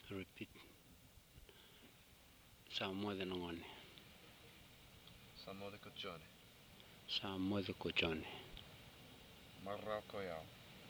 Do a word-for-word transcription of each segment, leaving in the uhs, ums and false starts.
Repeat. Samode nongoni. Samode kuchoni. Samode kuchoni. Maroko yao.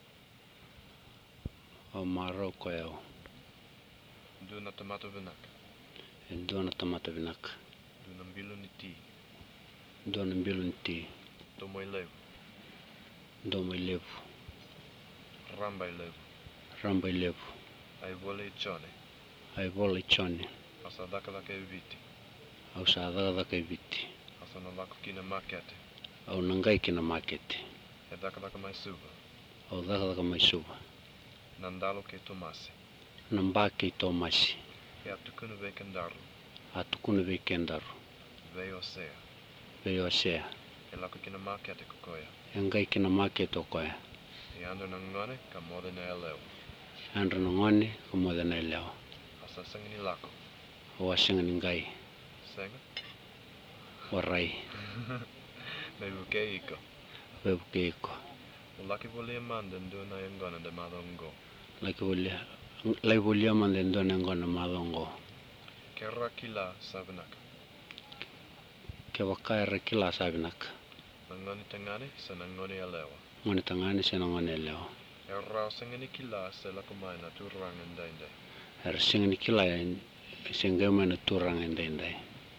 O Maroko yao. Duna tomato vinak. Dona tomato vinak. Duna mbilu ni ti. Dona mbilu ni ti. Domoy levu. Domoy levu. Rambay levu. Rambay levu. Ay vole chone. Ay vole chone. Asa daka daka eviti. Au sa daka daka eviti. Asa na lako kina makete. Au nangai kina makete. E daka daka mai suva. Au daka daka mai suva. Nandalo ke tomasi. Nambake tomasi. E atukunu vekendaru. Atukunu vekendaru. Veio sea. Veio sea. E lako kina makete kukoya. Ngai kina makete koya. E ando nangone ka mode na eleo. Ando nangone ka mode na eleo. Asa sangini lako. O sangini ngai. Senga? Warai. Mebuke iko. Mebuke iko. Laki volia mande nduna yangona de madongo. Laki volia. Laki volia mande nduna yangona madongo. Kerra kila sabinak. Ke wakaira kila sabinak. Nangoni tangani sa nangoni elewa. Ngoni tangani sa nangoni elewa. Erra sangini kila sa lakumaina turang endainde. Er sangini kila sangamaina turang endainde.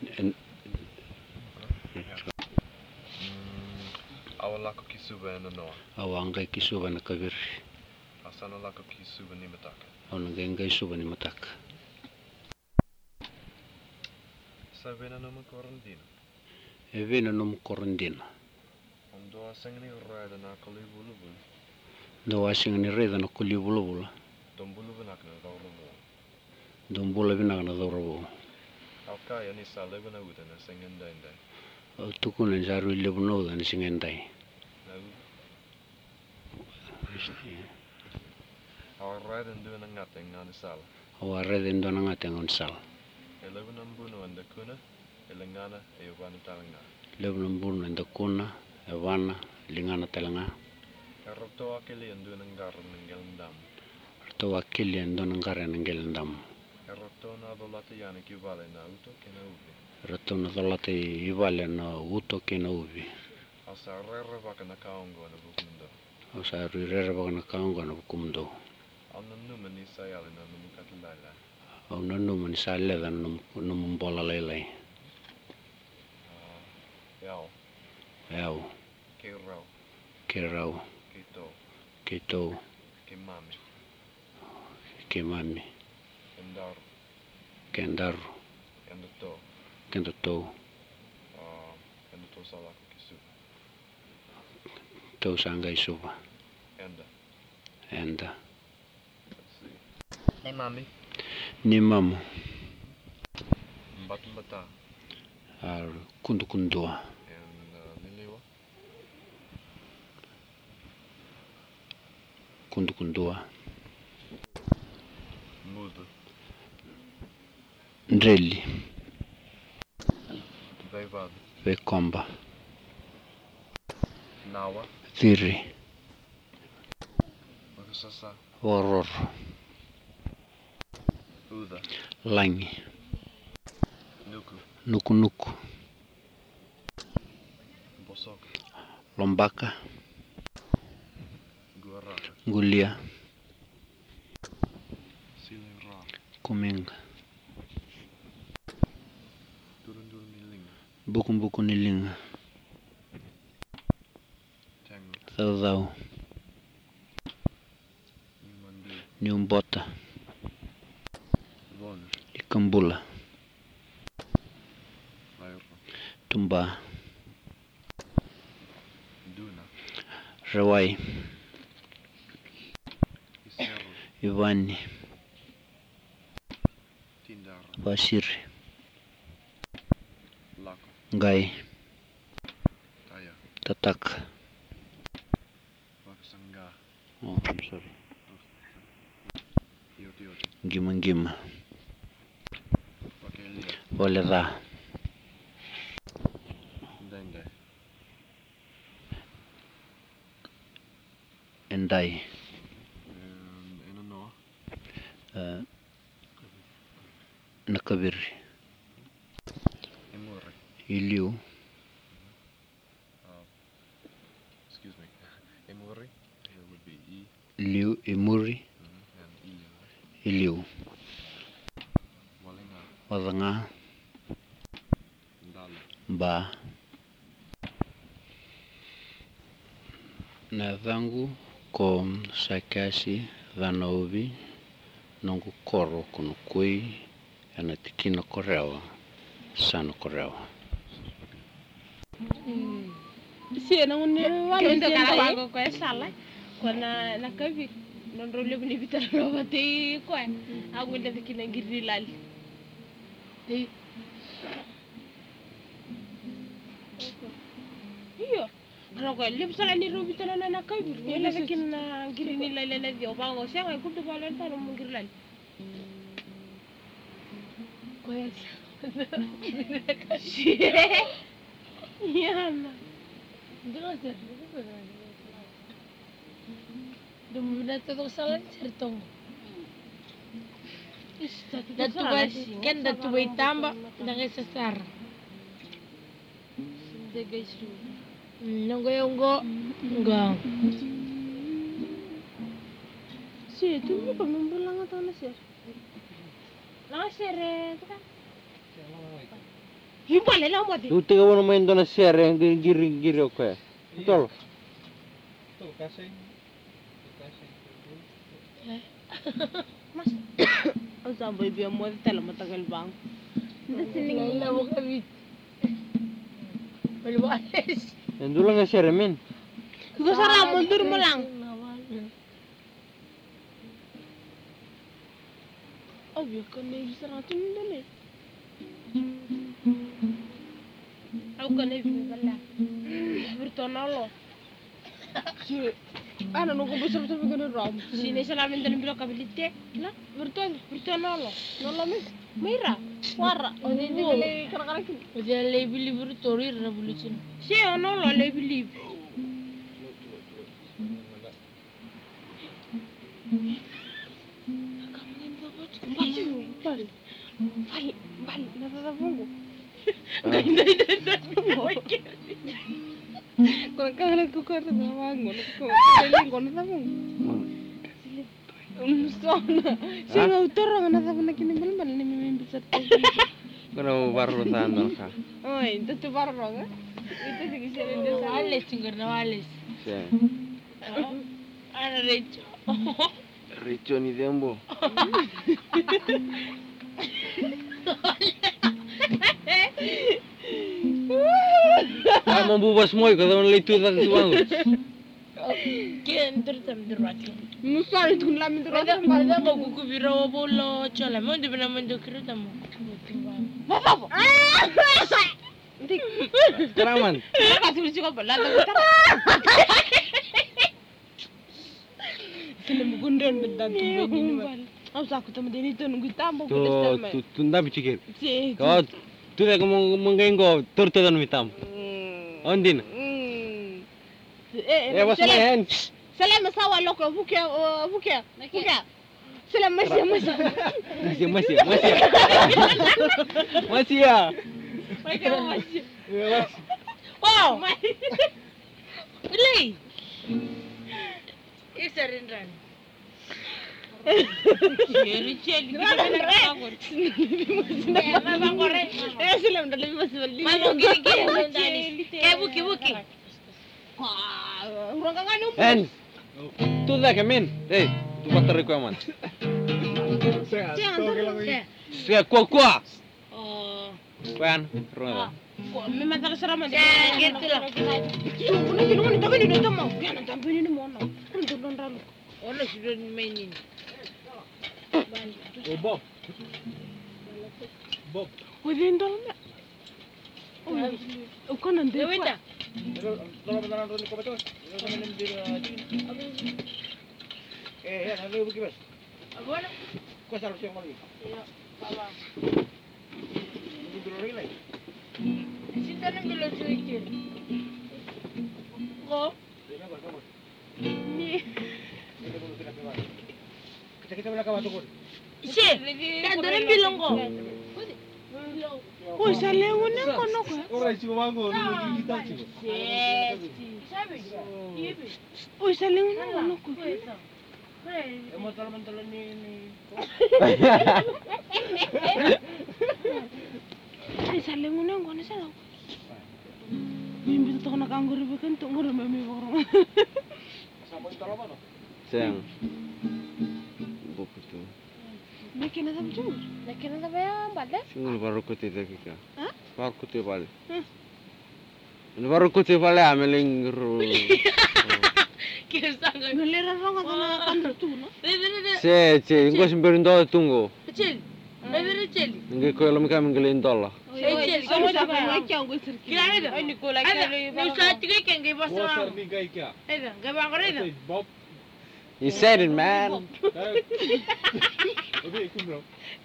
Awalako kisuba ena noa. Awangai kisuba na kabiri. Asana lako kisuba ni mataka. Awangai ngai suba ni mataka. Sabena noma korondina. Evena noma korondina. Ondo asangini raida na kuli bulu bulu. Do asangini raida na kuli bulu bulu. Dombulu benak na daurabo. Dombulu benak na daurabo. Alkaya ni sa lebena uda na sengendainde. Tukuna jaru lebno da ni singendai. Awar raida ndu na ngate ngani sala. Awar raida ndu na ngate ngani sala. Elebna mbuno anda kuna, elengana eyobana talanga. Lebna mbuno anda kuna, evana lingana talanga. Erto akili ndu na ngaru ngelndam. Erto akili ndu na ngaru ngelndam. Erto na dolate yani kivale na uto kena uvi. Erto na dolate ivale na uto kena uvi. Asa rere baka na kaongo na bukumundo. Asa rere baka na kaongo na bukumundo. Anna numa ni sayali na numukatilaila. Au nanu man sa leda num bola lelai. Yao. Yao. Kerau. Kerau. Kito. Kito. Kimami. Kimami. Kendaru. Kendaru. Kendato. Kendato. Ah, kendato salako kisuba. To sangai suba. Enda. Enda. Let's see. Hey, mommy. Ni mamu. Mbatu mbata. Ar kundu kundua. And uh, liliwa. Kundu kundua. Mudu. Ndreli. Veivado. Vekomba. Nawa. Thiri. Wakasasa. Waror. Uda. Langi. Nuku. Nuku nuku. Bosoka. Lombaka. Guaraka. Gulia. Silingra. Kuminga. Durundur nilinga. Buku buku nilinga. Tango. Thau thau. Nyumandi. Nyumbota. Von. Ikambula. Ayro. Tumba. Duna. Rawai. Iserro. Ivani. Tindara. Basiri. Lako. Ngai. Taya. Tatak. Wakasanga. Oh, I'm sorry. Yoti yoti. Ngima ngima. Wakelia. Olera. Ndende. Endai. And ena noa. Uh, Kabiri. Emuri. Iliu. Uh, excuse me. Emuri. It would be E. Liu Emuri. Mm-hmm. And E. Iliu. Walinga. Wadanga. Ndala. Ba. Na dhangu kom sakasi dhanauvi nongu koro kuno kui anatikina korewa sana korewa. Si na ngone walo ndeka wango ko sala kona nakavi nondo lebu ni bitara robati ko agwenda tikina ngiri lali. Iyo Rogo lebu sala ni robita na nakavi ele tikina ngiri ni lali le dio bango senga kutu balen tano ngiri lali. Ko ya. Yana. Gracias. Dominante do salan certong. Datu bas kan datu bai tamba dengan sesar. Degesu. Nonggo yonggo enggak. Si tu bukan membelang atau nasir. Nasir kan. Ibu le la modi. Tu tiga wono main dona share yang giri giri oke. Betul. Tuh, kasih. Mas. Asa boy biar modi tela matagal bang. Tinggal lah bukan bit. Belum Yang dulu nggak share min. Ibu sarang mundur melang. Oh biar kan ni sarang tu ni. Aku kan ni bela. Bertonalo. Si, ana nunggu besar besar begini ram. Si ni salah minta ni bila kabilite, lah berton bertonalo. Nolo mi, mira, wara. Oh ni ni beli kadang-kadang kini. Dia lebih libur tori revolution. Si nolo lebih libur. Bal, bal, bal, nada bungo. Ganda ida ida. Kung kaya ko ko sa bango, ko kailan ko na sabong. Umusto na. Siya autor ang nasa na kinibal bal ni may bisat. Kena baru tanah kah? Oy, itu tu baru kan? Itu sih kisah dia. Wales tinggal na Wales. Saya. Ana recho. Rico ni dembo. Ah, membubas semua kalau orang itu tak tuang. Kian terus terus. Musal itu lamin tu. Ada ada mau kuku biro bolo cala. Mau di mana mana kira tamu. Apa? Keraman. Apa tu juga bela tu. Sila mugundan bedan tu begini. Aku sakut sama dia ni tu nunggu tambah Tu tu tu ndak bicara. Si. Kau tu dah kamu mengenggo torto dan mitam. Ondin. Eh, Eh, bos main. Salam sawa loko bukia bukia. Bukia. Salam masih masih. Masih masih masih. Masih ya. Mereka masih. Wow. Beli. Isarin ran. Ceri ceri. Mama korek. Eh, salam dah lebih masih beli. Mau gini gini. Eh, buki buki. Wah, orang kan nganu. En. Tu dah kemin. Eh, tu bater requirement. Jangan tu. Saya kuah kuah. Oh. Kuan, rumah. Memang tak seram Ya, gitu lah. Ini kini mana tapi ni dah mau. Ya, nanti ambil ini mana? Kan tu don ralu. Orang sudah mainin. Oh, Bob. Bob. Oh, dia endol nak. Oh, kan nanti. Ya, wita. Kalau benar benar kau betul. Kalau main di Eh, ya, nanti buki bas. Apa nak? Kau selalu siang lagi. Ya, bapa. Ini dulu lagi. Sita nak bila cuci. Kau? Ni. Kita kita boleh kawan tukun. Si, dah dah bilang kau. Oi, salengo ne kono ko. Ora chico mango, non mi dita chico. Oi, salengo ne kono ko. Eh, motor-motor ini. Ai, salengo ne kono sa. Mimpi to na kanguru bekan to ngoro mami borong. Sayang. Buku tu. Mekin ada bujur. Lekin ada bayam balik. Singul baru kuti deki ka. Hah? Baru kuti balik. Hmm. Ini baru kuti balik amelingru. Kisah nggak? Melera ronga to na kandur tu no. Se, se, ingo simperin do tunggu. Kecil. Lebih kecil. Ingo ko lam kam ngelin dolla. Kecil. Kamu sa ko ngakya ngo sirki. Kira ada. Ai Nicola Ada. kaya. Ni usah tiga kan gay bos Water orang. ni gai kya? Ada. Gay bang ada. Bob. You said it, man. Oke, kumro.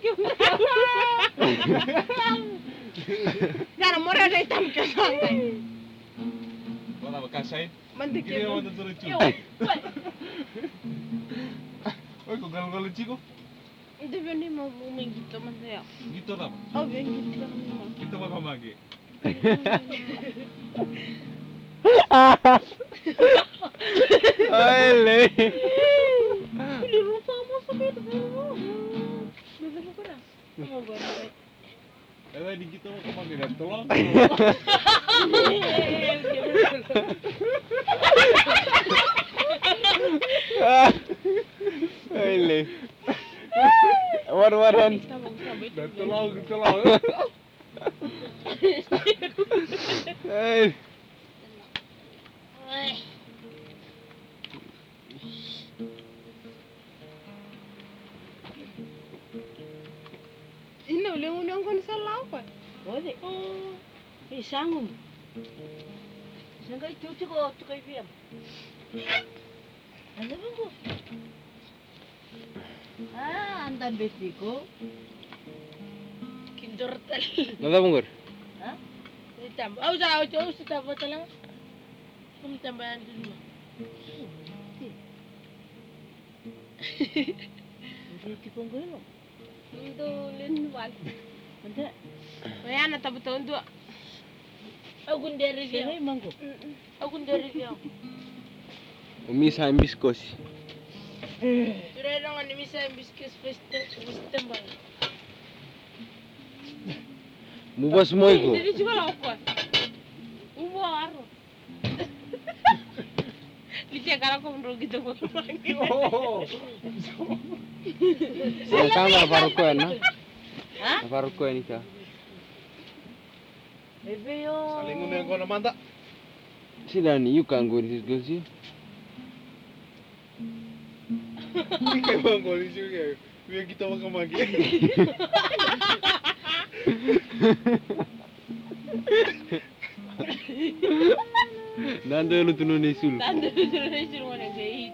Cara mora dai tam ke sangai. Wala ba kasay? Mande Gini ke. naman turo chico. Oy, ko gal-gal chico. Ide beni mo mengito man ya. Gitu na ba? Oh, bengito. Gitu ba kamagi? Ole. Pili rupa mo sa bed. Bebe ko na. Mo ba? Eh, di gitu mo kamagi na tolong. Ole. War-waran. Na tolong, tolong. Eh. Ina ule unang kon sa law ko. Boleh. Eh, sanggup. Sanggup itu cukup cukup biam. Anda bungku. Ah, anda betiku. Kindur tali. Nada bungur. Hah? Ditambah. Oh, jauh jauh sudah betul lah. Kamu tambahan dulu. Jadi konggoy mo. Indo len wal. Ada. Waya na tabuton do. Aku dari dia. Saya mangko. Aku dari dia. Umisa biskos. Sudah dong ani misa biskuit feste feste bang. Mubas moiko. Jadi juga law ko. Ubo aro. Lihat kalau kau menurut gitu kau. Saya sama baru ko na. Hah? Baru ko ni ka. Bebe yo. Saling ngundang ko naman ta. Sila ni you can go this girl see. Hindi kayo bang college yung kayo. May kita mo kamagi. Nando lu tunu ni sul. Tanda dulu nih suruh mana gay.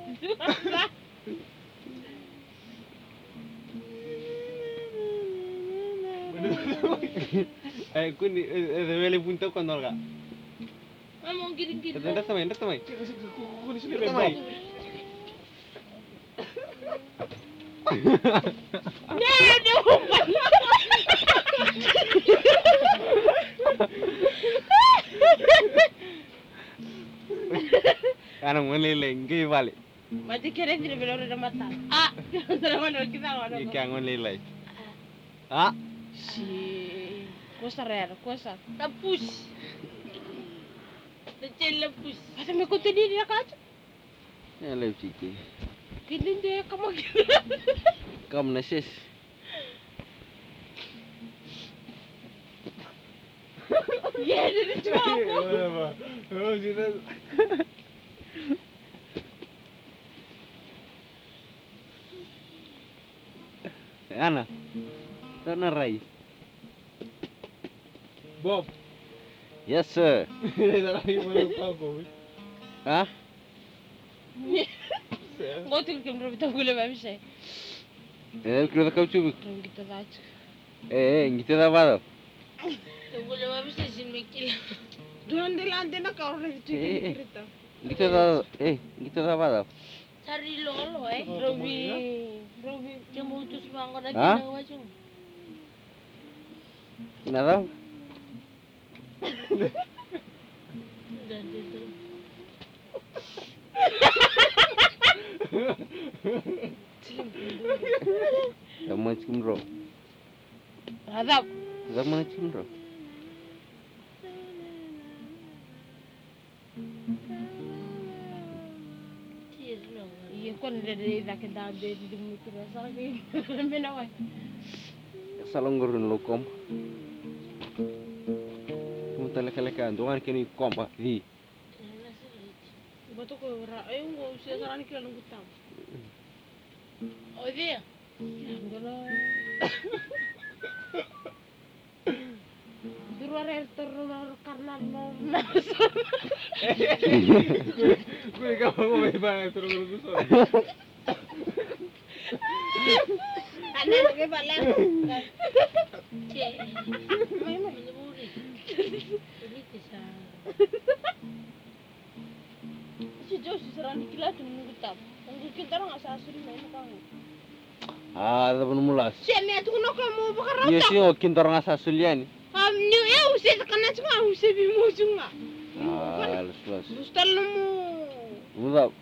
Eh kuni eh vele punta cuando alga. Mamong giring-giring. Tanda tamay, tanda tamay. Kukunin sila Tamay. Nah, dia umpan. Karang manlilay, vale. Mati kira tidak belum ada mata. Ah, sudah mana kita mana. Ikang manlilay. Ah, Si, kosa rare, kosa. Tapus. Kecil lepus. Asa me kote di dia kaca. ya lew chiki. Kini dia kamu. Kam na sis. Ya, jadi cuma apa? Wala ba? Oh, sila. Ana. Tana rai. Bob. Yes sir. Nalaki mo lang pa ako. Ah? Ngotul kem robi tagule ba bishay. Eh, creo que caucho. Ram kita baca. Eh, ngite da bado. Boleh habis sin mekil. Duran de lande na ka ora itu Eh. kita. Ngite da eh, ngite da bado. Cari lolo eh. Robi, Robi. Yang mutus bangun Hah? aja wajung. Nggak tahu. Dan itu. Zaman cimro. Hadap. Zaman cimro. Iya kon dari dak da be di mutro sargi. Menawai. Salonggorun lokom. Mutale kale kan doan kini kompa di. Bato ko ra ay ngo se sarani kila nung gutam. Oh dia. Ngolo. Duru rer terus karena no. Gue gak mau main banget terus terus. Ana ke bala. Che. Mai mai ni buri. Ini bisa. Si jo si sarani kila tu nung gutam. Nung kita nggak sasuri mai kamu. Ah, ada pun mulas. Si ane tu no kamu bakar Iya rata. sih, oh kintor ngasa sulian. Am ni ya usi kana cuma usi bi mo junga. Ah, los los. Bustal mo. Muda.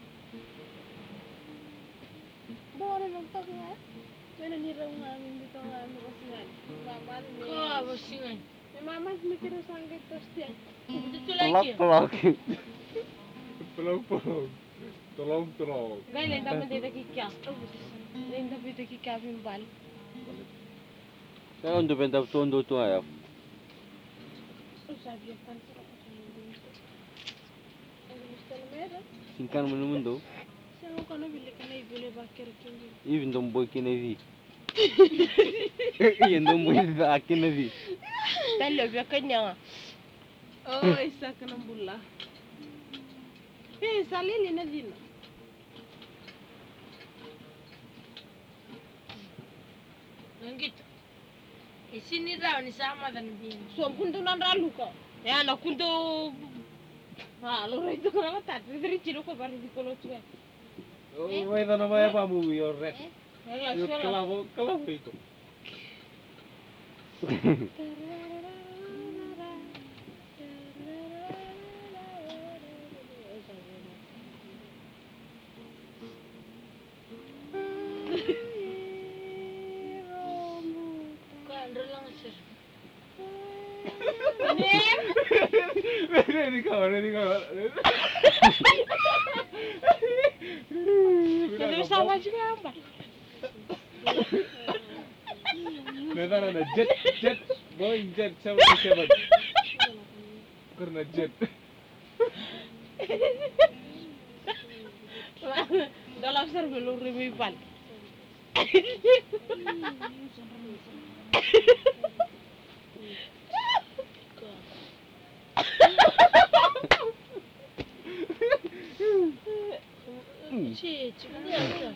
Bora nang tanga. Mana ni raw ngamin dito ngamin kasi nga. Mama ni. Kau apa sih kan? Ni mama mikir sangkit terus dia. Itu Tolong lagi. tolong. Tolong tolong. Tolong tolong. Gay lenda man dito kikya. Lenda dito kikya bimbal. Saya untuk bentap tuan tu tu ayam. Sabi kan sira ko sa dito. Ang bustal mera. Singkan menu menu. Siya ko kana bili kana ibule bakir kindi. Even dom boy kene vi. Iya dom boy da kene vi. Talo bi kanya. Oh, isa kana bulla. Eh, salili na dina. Nangit. Isini daw ni sama dan din. So kunto nan ralu ko. Ya na kunto. Ha, lo rito ko na tat. Diri chilo ko bari di kolo tuwa. Oh, may tanong ba pa mo your red? Wala Yung sura. kalabo, kalabo ito. Kau andro lang sir. Ready ka, ready ka. Jadi sama juga apa? Nada nada jet jet Boeing jet seven seven. Karena jet. Dalam serba lu rimipan. Cik, cik ni apa?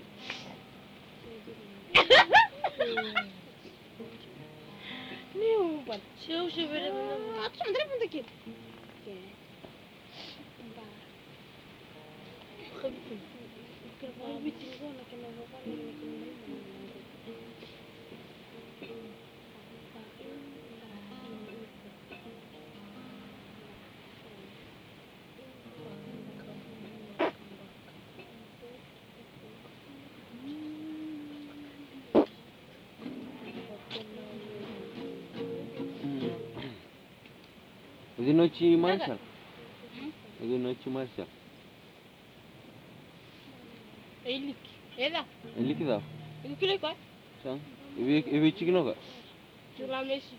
Ni umpan. Siapa sih benda benda? Aku sebentar pun tak kira. Kalau bikin gua nak kena apa nak kena. Hoje noite marcha. Hoje noite marcha. Elik. Eda. Ele que dá. Ini kile ko. Sang. Ibi ibi chicken ka. Jula mesi.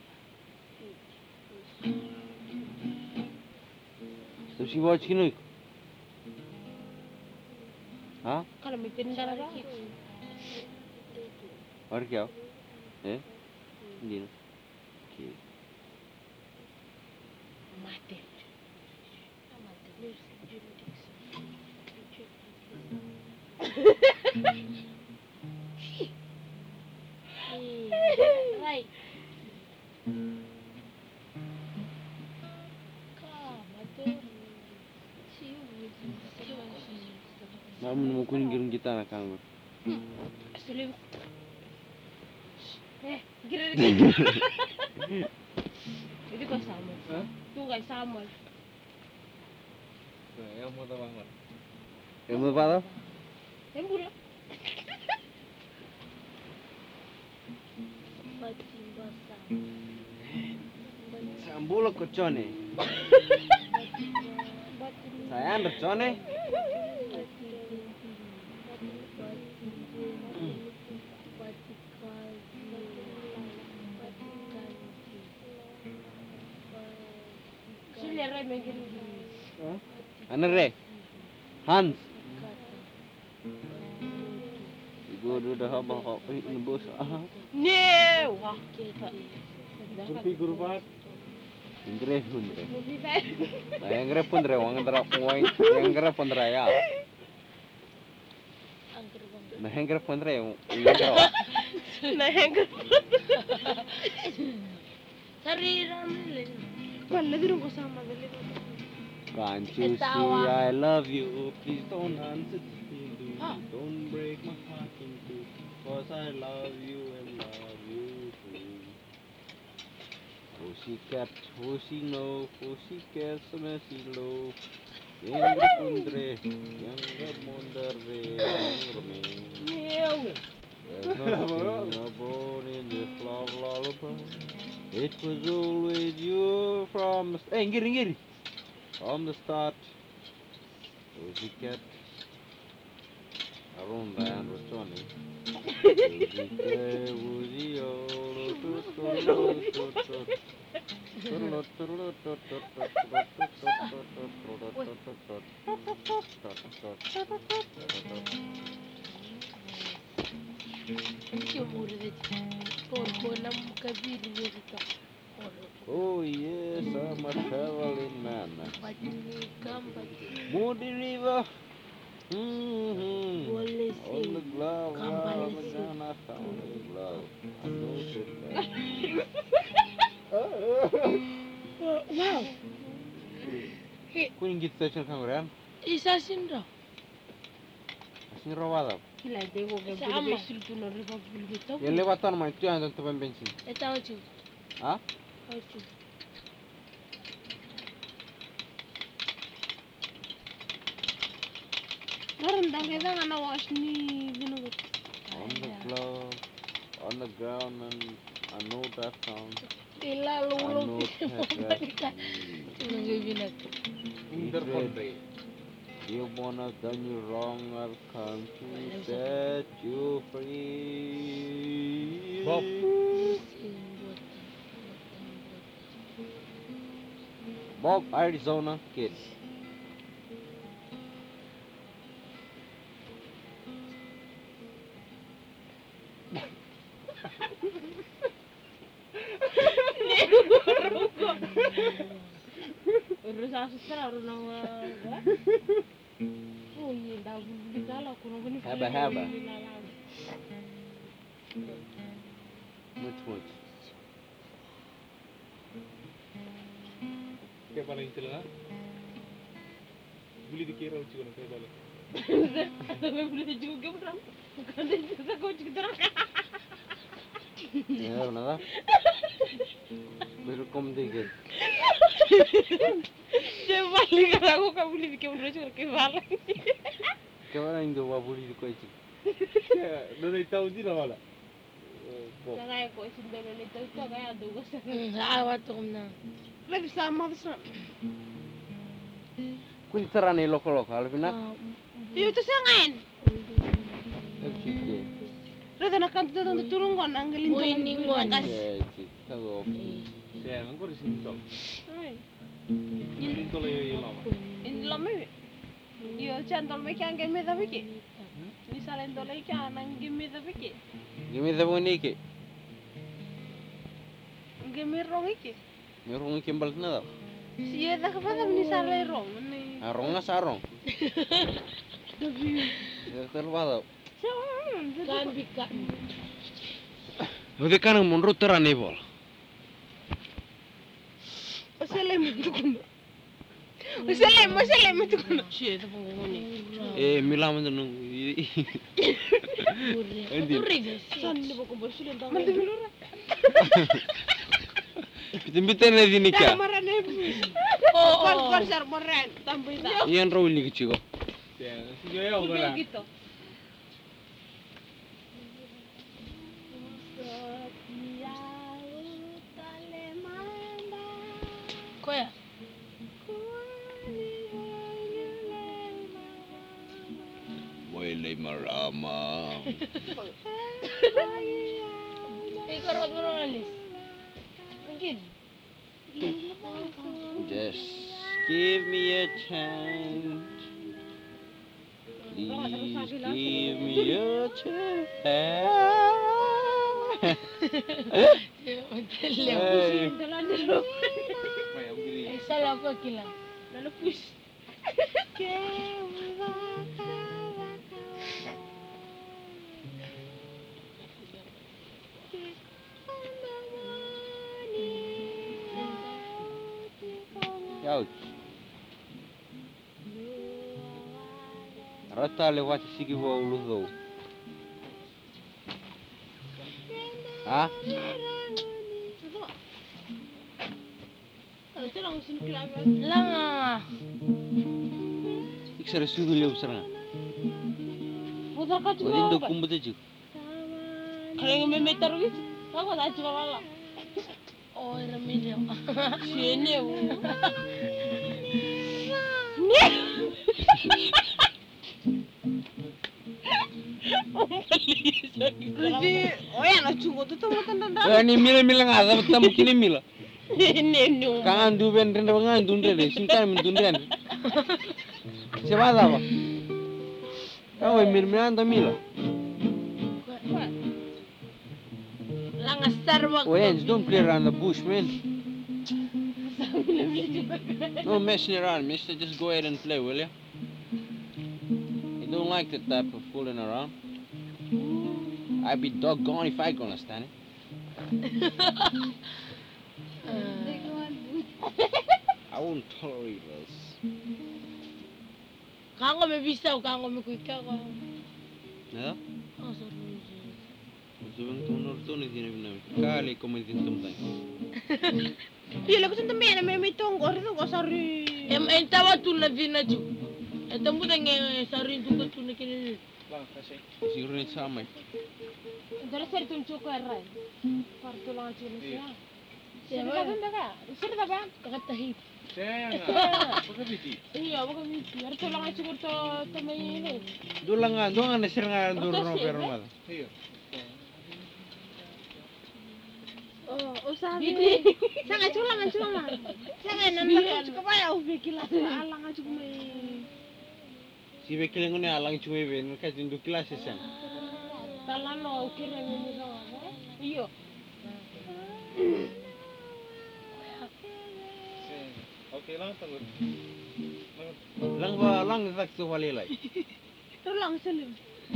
So si bawa chicken ko. Ha? Kalau mikirin cara ba? Or kya? Eh? Hindi na. Okay. Mate. Right. Namun mo kunin girum kita na kang. Asli. Eh, gira. Itu kok sama. Hah? Tuh kayak sama. Yang mau banget. Ilmu apa tuh? Yang bula. Sambulo kocone. Saya under cone. Sini re mungkin. Aner re. Hans. Ibu udah habang kok nembus. Ah. Ne, wah. Kurpi gurupat. Ingre hundre. Lebih baik. Nah, ingre pundre wang antara wang ingre pundre ya. Nah, ingre pundre ingre. Nah, yang ke. Sari ramle. Palle di rumah sama beli. Can't you see I love you? Please don't answer me. Don't break my heart in two. Cause I love you and love you too. Pussycat, pussy no, pussycat semasi low. Yang pundre, yang mondare, yang reme. Meu. There's nothing about in this love lullaby. It was always you from the st- Eh, ngiri, ngiri. From the start. Pussycat. Around the end was Johnny. Pussycat, woozy, oh, tut, tut, tut, tut, tut. Turut, turut, tut, tut, tut, tut, tut, tut, tut, tut, tut, tut, tut. Jumur de por kolam kabir verita. Oh yes, I'm a traveling man. Patni gamba. Moody River. Mm-hmm. Boleh On the sih. glove, Kampale on the sih. gun, I found the glove. I noted that. Wow. Kuning gitu station kamera. Isa sindra. Asin rawada. Gila, tengo que Sama. ver si tú no rifas por esto. Yang lewatan mah itu yang tentu bensin. Eta ochu. Ah? Ochu. Orang dah kita nggak nawas ni binu. On the glove, on the ground, and I know that sound. Ila I lulu. know that. Nunggu binat. Under pondre. You wanna done you wrong, I'll come to set you free. Bob. Bob, Arizona kid. Urus asus terus nama. Oh iya, dah beli kalau aku nunggu ni. Haba, haba. Much much. Kayak paling celah. Beli dikira uci kono kayak balik. Tapi beli juga beram. Bukan dia juga kau juga terang. Ya, benar. Welcome dikit. Dia balik kalau aku kau beli bikin urus juga ke balik. Kemana Indo wabuli di koi cik? Kayak dari tahu sih lah malah. Bob. Jangan kau sendiri ni tu tu kayak ada gua. Awat kumna. Lebih sama besar. Kun sarane loko loko, alvina. Iyo tu sangan. Cik. Rada nak kan tu tu turun kau nanggalin. Ui, ningon. Ya cik, tahu. Ya, engkau di sini tol. Ini tol ya lama. Ini lama. Iyo centol mereka angin meda fikir. Misalnya tol lagi angin meda fikir. Gimi sa bunyi ke? Angin merong iki. Merong kimbal na daw. Siya dah kepada misalnya rong. Arong na sa arong. Terwa daw. Kan bika. Udah kan menurut terane bol. Masalah itu kan. Masalah, masalah itu kan. Siya tu pengguni. Eh, milam itu nung. Urre. Urre. Sandi buku bersih dan tahu. Mantap dulu lah. Bitin na din ka. Marah na bus. Oo. Sponsor mo rin. Tamboy na. Yan raw ligi chiko. Sige, ayaw ko lang. Gito. Kuya. Moilay marama. Ikaw rin mo alis. Again. Just give me a chance. Please give me a chance. Hey. May, ang bilis. Eh, salah apa kila? Lalapus. Ouch. Rata lewat sigi wa uludo. Ha? Ito lang gusto ni Clara. Lang. Iksara sudu lew saranga. Putar ka Wadin juga. do kumbute jik. Kaya nga may meter wit. Ako na juga wala. Oh, remedio. Sini. Jadi, oh ya na chungo tu tuh matan dan. Eh ni mila mila ngada tamu kini mila. Ini ini. Kangan du ben renda ngan dunde de simkan min dunde an. Siapa dah ba? Kau mil mila anda mila. Lang Starbucks. Wayans, don't play around the bush, man. No messing around, mister. Just go ahead and play, will ya? You don't like that type of fooling around. I'd be doggone if I gonna stand it. I won't tolerate this. Kango may bisa, kango may kuika ko. Nada? Oh, sorry. Subang tunor to ni dinam na. Kali ko may tintum tay. Iya, lagu tu também na may may tong ori tu sorry. Em entawa tu na vina ju. Etamu da nge sari tu ko tu ne kini. Lang, kasi. Siguro ni samay. Dara ser tu chuko erai. Parto lang chini siya. Siya Siapa? ba ganda ka? Sir ba ba? Kakatahi. Saya nga. Pagkabiti. Iya, wag mi. Parto lang chuko to tamay ni. Dulang nga, dulang nga nasir nga durno pero mada. Iyo. Oh, usabi. Sanga chulang chulang. Sanga nan chuko ba ya ubi kila. Alang chuko may. Si bekilang ni alang cumi ben ka tindu klase san. Talan no ukir ni ni no. Iyo. Okay lang, tangod. Lang ba lang tak tu walilay. Tu lang salim.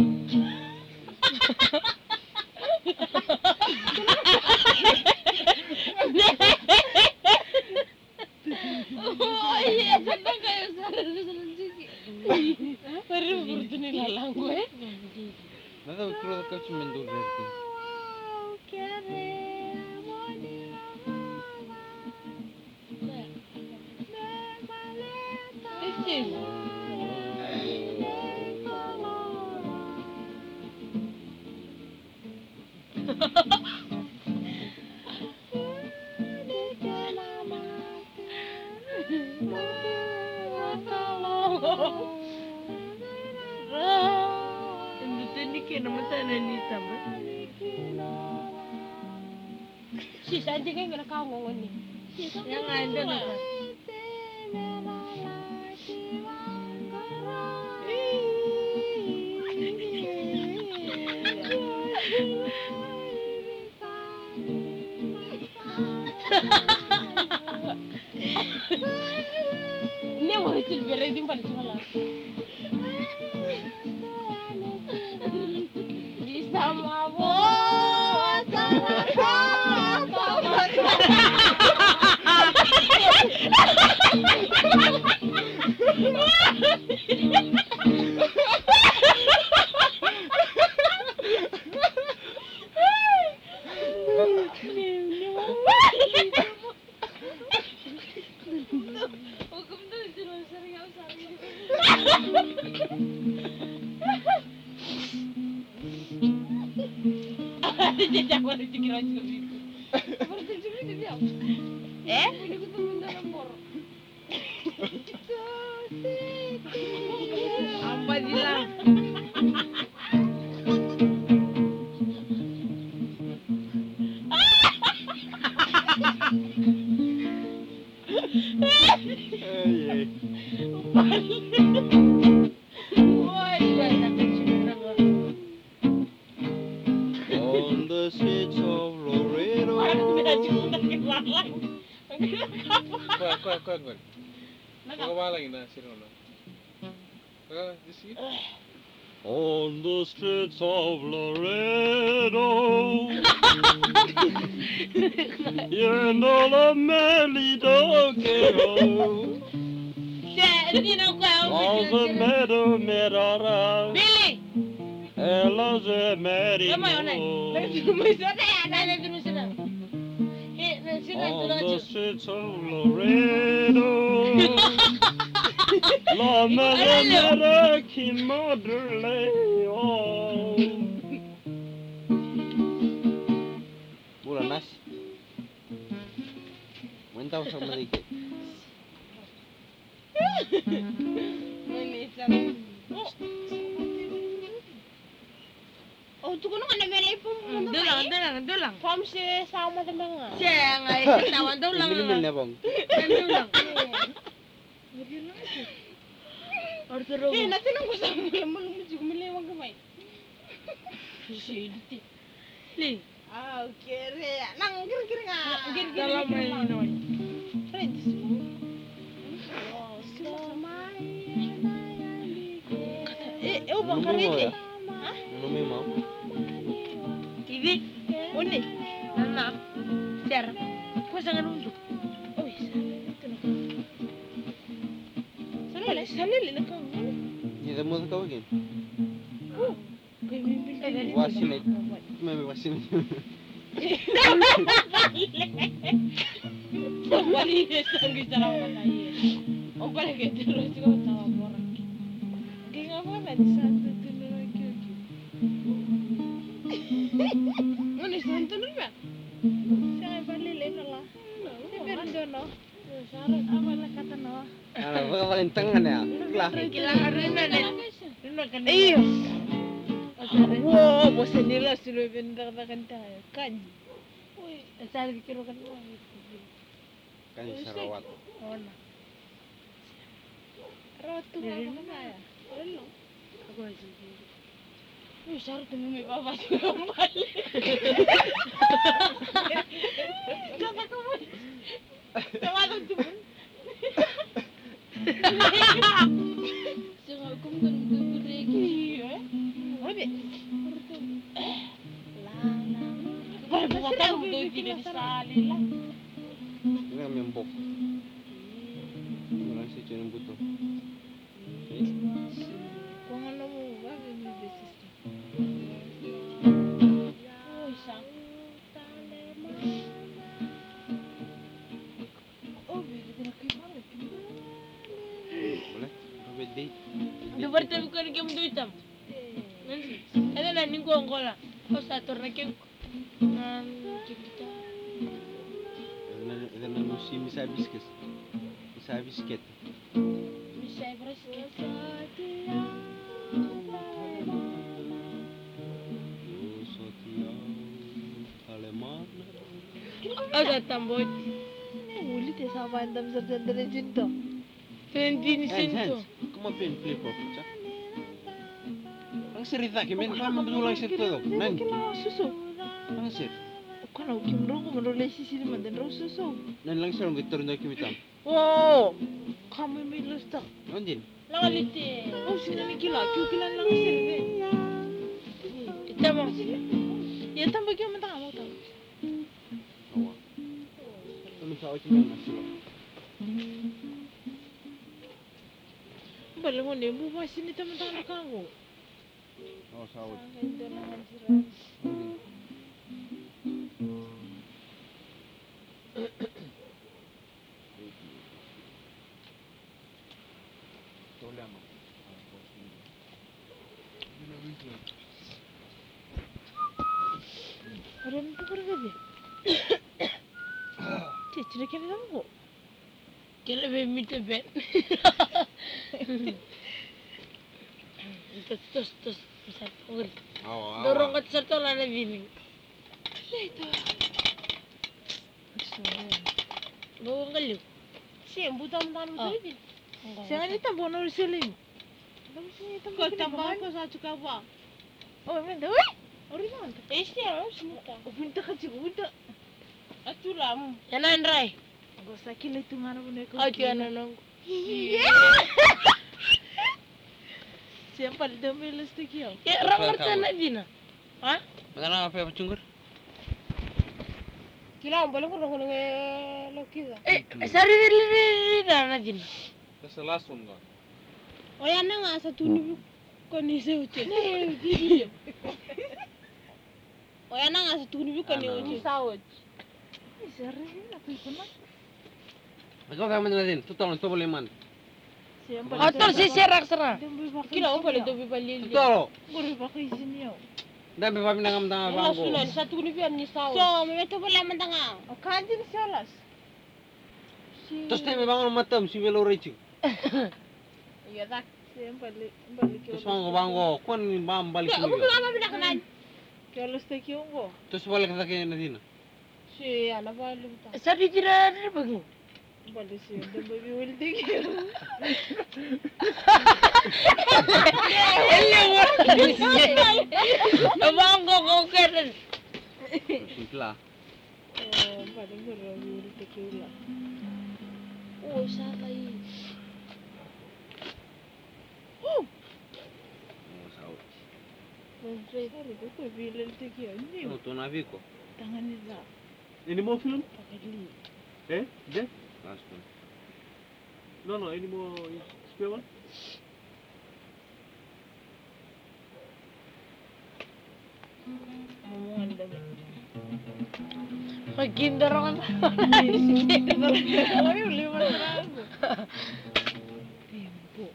Oh iya, senang kayo sa salan sige. Pero burdo ni lalang ko eh. Nada ukro ka cumi dur berarti. Isin. Ini kena mata ni tambah. Si saja kan kena kau ngomong ni. Yang ada nak. Ni mau hasil berai di mana cuma lah. Bisa mabuk, Bukan dikira aja gitu. Berarti juga dia. Eh? Ini kita minta nomor. Apa bilang? Ay, Woi, banyak kecil. on the streets of Laredo. Kuat, kuat, kuat, kuat. Kau kemana lagi nah, sini dulu. Kau di sini. On the streets of Laredo. You know the melody don't Dek, ini aku yang All the meadow meadow. Billy. Hello the Kamu yang naik? Lagi di rumah sana ya, naik di rumah sana. Eh, nanti nanti On the lanjut. streets of Laredo. La mera mera kin madrele. Bulan nas. Mentau sama dikit. Ini sana. Oh, tuh kan ada telepon. Dulang, dulang, dulang. Pam sih sama teman. Siya, ngay tawan dulang. Mil na bang. Dulang. Ortoro. Eh, nanti nunggu sama yang belum juga melewang kemai. Siditi. Li. Ah, oke re. Nang kira-kira nggak? Kira-kira Dalam main noy. Friends. Oh, sama. Eh, eh, bang Ano kari mo ini. ya? Ano mo mo? Ini. Ini. Nana. Siar. Kau jangan unjuk. Oh, sana itu nak. Sana le, sana le nak kau. Kita mo sa kawagin. Oh, kau mimpi. Wasin na. May wasin na. Wali sang bicara apa lagi? Oh, balik ke terus kau tahu orang. Kayak apa di sana tu lagi? Mana sana tu nurba? Saya balik lena lah. Biar dono. Syarat apa lah kata no? Ano ba ka paling tangan ya? Lah. Kailangan rin na din. Rin na kanina. Iyo. Wow, bosan nila sila benda kanta kan. Uy, asal kiro kan mo. Kan sarawat. Oh na. Ratu apa ya? Belum. Ako sige. Uy, syarat tu may bawas ko balik. Kata ko mo. Tawag tu. Jangan aku mungkin mungkin lagi. Oke. Lala. Para buka tayo do tidak disali lah. Ini kami mbok. Orang si Cina butuh. Kung ano mo ba may beses. Oh, isang. Oh, bigyan na kayo ba? Boleh? Robert date. Do barte ko ni kim do itam. Ada na ning ko ngola. O sa tor na kim. Nan kita. Ito na musim sa biscuit. Sa biscuit. Bisa beresket. Ada tambot. Ulit ya sama andam sarjana cinta. Twenty ni Hands, sento. hands. Kamu pin flip flop, cak. Ang cerita kimin, kamu betul lang cerita tuh. Nang, Kila susu. ang sir. Kana kimro ko manolay si sini man den susu. Nan lang sir, ngitor na kimitam. Wow. Kami may lusta. Nandin. Lawalite. Oh, sini ni kila. Kyo kila lang sirve. Itamo. Ya tambah kyo man ta mo ta. Awa. Kami sa ocho ng masilo. Bale mo ne bu ba sini tam ta kango. Oh, sa ocho. Ito naman sira. Ren kurang Cicire kene namo. Kele be mite ben. Terus terus terus bisa ur. Awa. Dorong ke serto la na bini. Bawa ngelu. Sim butam tan Oh. mutu. Jangan itu bonor selim. Kau tambah kau sa cuka ba. Oh, menda. Oi. Ori manta. Este é o simuta. O pinta kecil udah. Atulam. Yanan rai. Gak sakit lah itu mana punya kau. Oh tiana nong. Siapa di dalam elastik ya? Ya ramar sana bina. Hah? Magana apa pacungur? Kila boleh kau orang lo kita. Eh, sari dili dili dana jin. That's the last one gone. Oh ya nang asa tu ni kau ni seuce. Oh ya nang asa tu ni kau ni uci sawat. Sari apa itu nak? Magana apa mandalin? Tutol, tutol leman. Siapa? Oh tor si serak sera. Kila orang boleh dobi balik. Tutol. Boleh pakai sini ya. Dami pa pinangam tanga Wala bangko. sunan sa tu ni biar ni sawat. So, may to pala man tanga. O kanjin salas. Terus temi bangun matam si velo reaching. Iya tak. Siapa balik balik. Terus bangko bangko, kon bam balik Aku sini. pula apa kanan. Kalau stek yung ko. Terus balik kata kaya na dina. Si ana balik ta. Sari tira bagi. Balik si ndo baby will dig. Abang kau kau keren. Simpla. Oh, balik ko baby will dig ula. Oh sakai. Oh, saud. Balik ko baby will dig yun. No to na viko. Tangan nila. Any more film? Pakai li. Eh? There? Last one. No, no. Any more spare one? Ngomongan dami. Makin dorong. Ay, uli mo na ako. Tempo.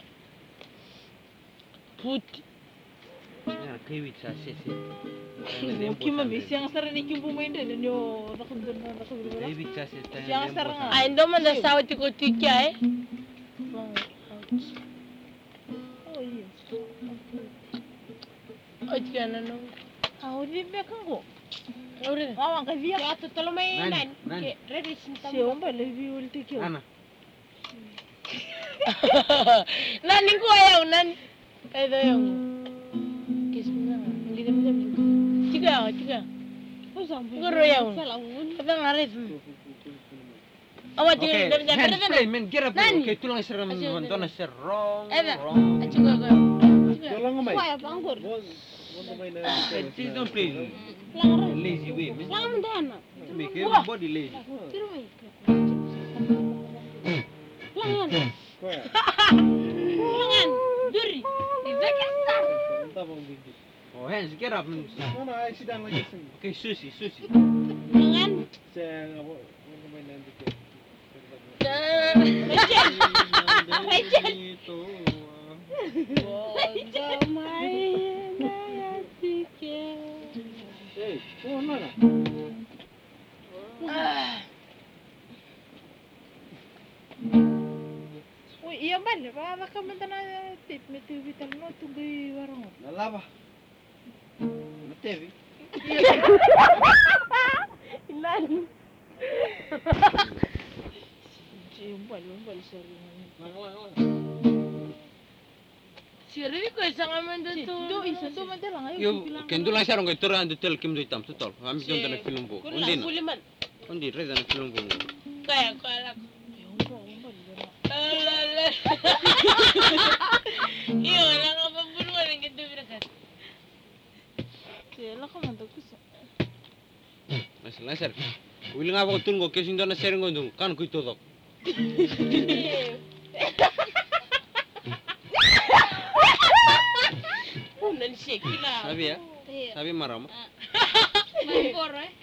Put. Ya, kiwi sa sisi. Kima bi siyang sara ni kimbo mo hindi ninyo nakundun na nakundun na. Kiwi sa sisi. Siyang sara nga. Ay ndo man da sawat ko tikya eh. Oh iya. Oh tiana nong. Ah, uli ba kang ko? Ore. Awang ka biya. Ya to tolo may Nani, nani. Ready sinta. Siya ba levi ulti kyo. Ana. Nani ko ayaw nan. Ay do yung. Kiss mo na. Hindi na mo. Tiga, tiga. Oh, sampai. Guru yaw. Salamun. Apa ngarit? Awa tiga Okay, dari dari hands dari. free, men, get up. Nani? Okay, tulang seram Asyo, montona ser wrong, Eda. wrong. Achuga ko. Ito lang nga may. Kuya banggur. One, one na may na. Eh, please don't play Langar. lazy way, man. Langar dana. Make everybody lazy. Pero may. Langar. Kuya. Langar. Duri. Ibeka star. Punta bang bigit. Oh, hands, get up. Man. No, no. I sit down like this. Okay, sushi, sushi. Langar. Sa, one na may na dito. Ito. Hey, oh, no, no. Uy, iya balik. Baka ka man na tip. May tiwital mo. Tunggoy warang. Nalaba. Matevi. Ilan. Yung balo, balo sa rin. Lang, lang, lang. Siri ko isang aman dito. Do, isa do man lang. Ayaw, Yo, bilang. kendo lang sarong kay tura ando tel kim do itam tutol. Kami jonta na film po. Kulang Undi na. kuliman. Undi reza na film po. Kaya ko alam. Yung balo, balo na. Alala. Iyo lang ang pabulungan ng ganda birakan. Sila ka man gusto. Mas lang sir. Wili nga ba ko tungo kesin do na sering ngondong kan ko ito dok. Unan siya kila. Sabi ya. Sabi maramo. Mangkor eh.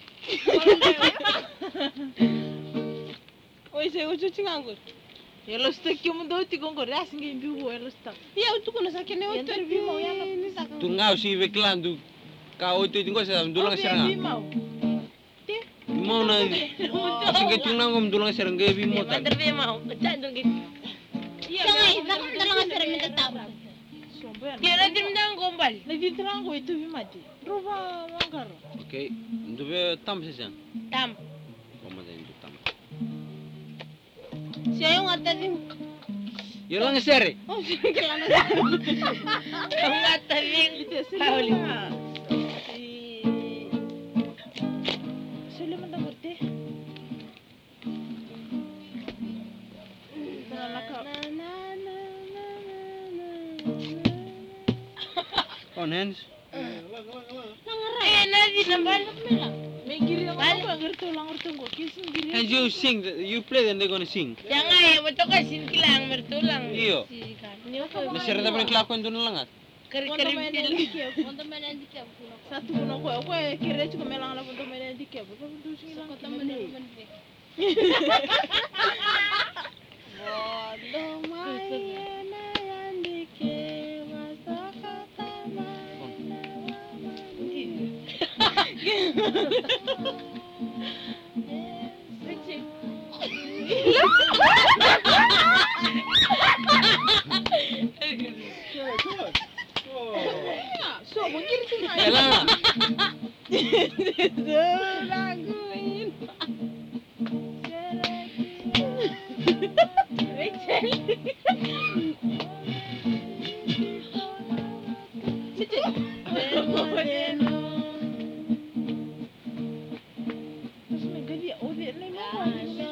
Oy, saya ucu cingangur. Yellow stick yung mundo ti kong gore asing game biu yellow stick. Ya utu ko na sa kene utu bi mo ya na. Tungau si weklan du. Ka oito tingo sa dulang Bi serang. mau. mau na. Singkat yung nang gumdulang serang gabi mo tan. Mantar be mau, tandong gitu. Iya, tak talangan sering minta tahu. Kira din dang gombal. Lagi terang ko itu bimati. Roba mangkar. Okay, ndu be tam sesang. Tam. Koma da ndu tam. Siya yung atan yung Yo lang sere. oh sige lang Ang ngataling. Pauli. Sila man da borte. On hands. Eh, nadi nambal mela. May giri ang ako ngerto lang ngerto ko kisin giri. And you sing, the- you play then they're gonna sing. Jangan ya, betul kan sin kilang mertulang. Iyo. Ni ko Na sere da pare klako ndu na langat. kari-kari til. Konto main di kep. Satu kuno ko ko kire ko melang la punto mene dike. Ko punto sing lang. Konto main di. Bodo mayana yang dike masakata So, mungkin sing Ya lang. laguin. Terus megadi ulit lang ako.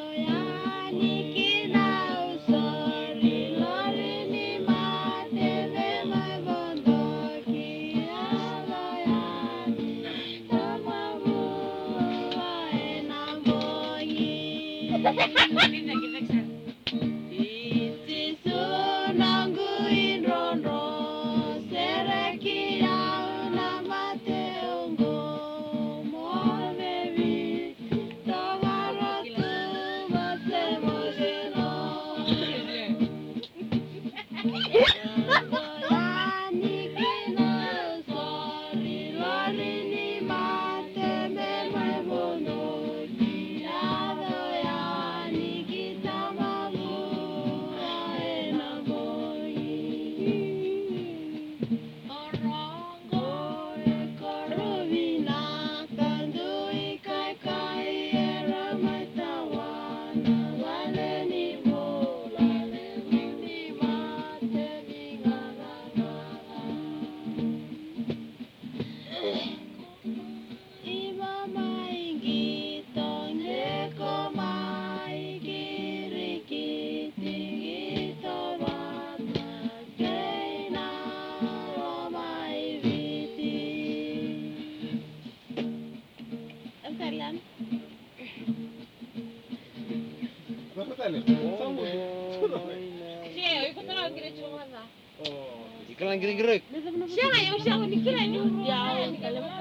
Siya, ikut lang kira cuma na. Ikalang giri-giri. Siya nga yung siya ni kira niyo. Ya, ni kala mo.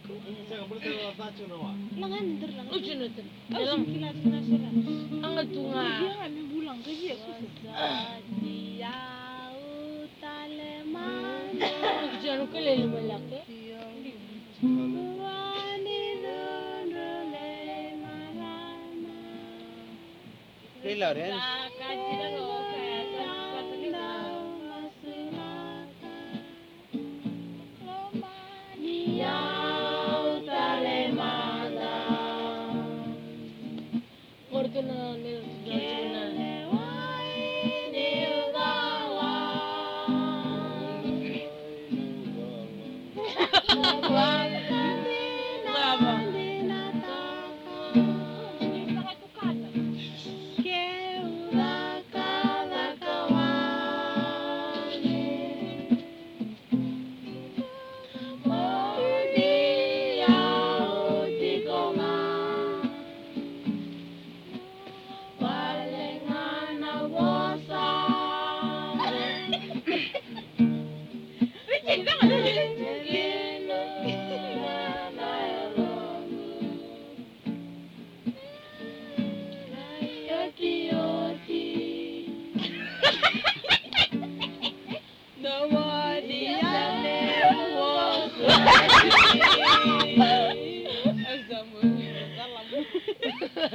Langan der lang. Lucu nutur. Dalam kilat na sila. Ang tunga. Dia kami bulang kasi ako. Jangan ko lele malaki. Lila rin. Korto na nila na. Ke uraka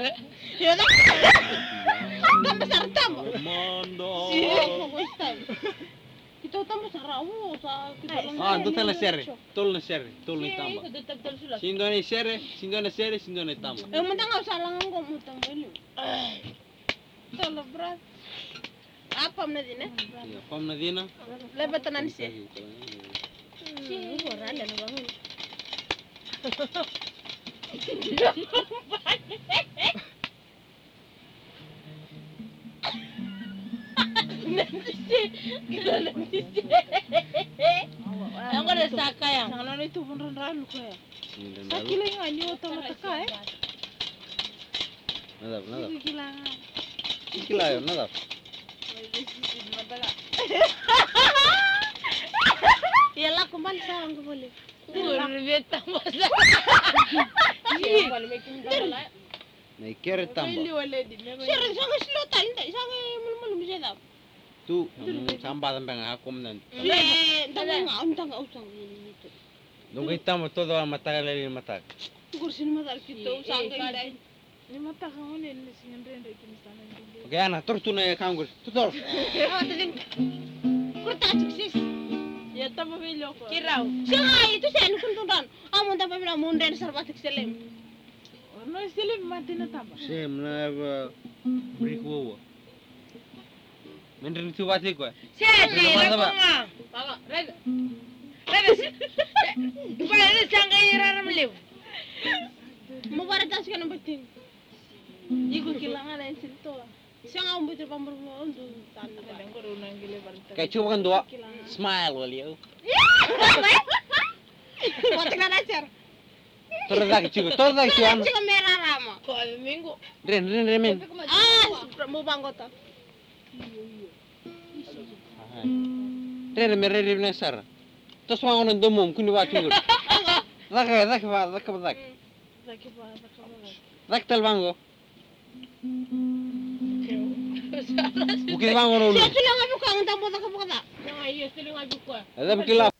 Ya tak. Tambah besar tambah. Mondo. Oh, questa. Kita tambah besar awu sa kita. Ah, tu tala sere. Tol na sere. Tol na tamba. Tetap sulat. Sindo na sere, sindo na sere, sindo na tamba. Eh, muntah enggak usah langan kok muntah beli. Tolo berat. Apa menadina? Ya, pam na dina. Lebatan sih. Si, orang ada bangun. Yang ada saka yang. Jangan itu beneran ralu kayak. Sindo na. Sakila yang anyo tama taka eh. Nadap, nadap. Kehilangan. Kilayo, nadap. Yalah kuman sarang ko boleh. Berbeta masa. Iya, kalau makin dala. Na ikere tamba. Sir, sangat slow tal, hindi sangat mulmul bisa daw. Tu, samba tambe nga hakom nan. Eh, tanga nga, unta nga usang nito. Nung tamba todo ang matagal na matag. Kursin matal kita usang kay. Ni mata kamu ni ni singan rende kini sana. Okay, ana, tortu na kangol. Tutor. Ah, tadi. Kurta sukses. Ya tama bilo ko. Kiraw. Siya itu siya ano kuntudan. Amo ta pa bila munde sarbatik selem. No selem mati na tama. Sem na break wo. Mendrin tu bati ko. Siya ni na ko nga. Baba, red. Red. Pala ni sanga iraram lew. Mabaratas ka ng bating. Igo kilangan na sito. Siya nga ang butir pambar mo untuk tanda. Kay chuba kan dua. Smile wali yo. Watak na nacer. Torda daki chuba, torda daki chuba. Chico merah rama. Ko minggu. Ren, ren, ren men. Ah, mo banggota. Ren, ren, ren, ren sar. Tos wangon domom kuni wa chuba. Dak, dak, dak, dak. Lagi pa, Dak tel bango. Bukit bango no. siya sila nga buka ang tampo ta kapakata. Yang ayo sila nga ko. Ada bukila.